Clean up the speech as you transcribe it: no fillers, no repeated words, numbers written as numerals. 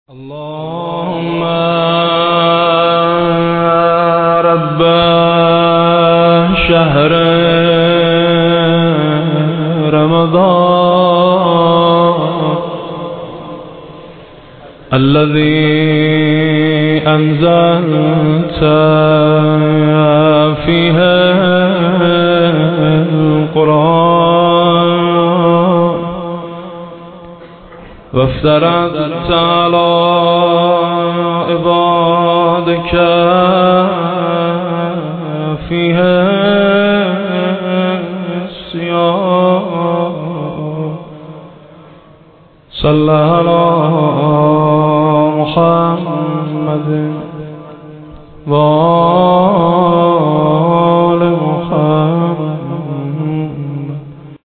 اللهم رب شهر رمضان الذي أنزلت فيه القرآن وافترضت على عبادك فيه الصيام صلى على محمد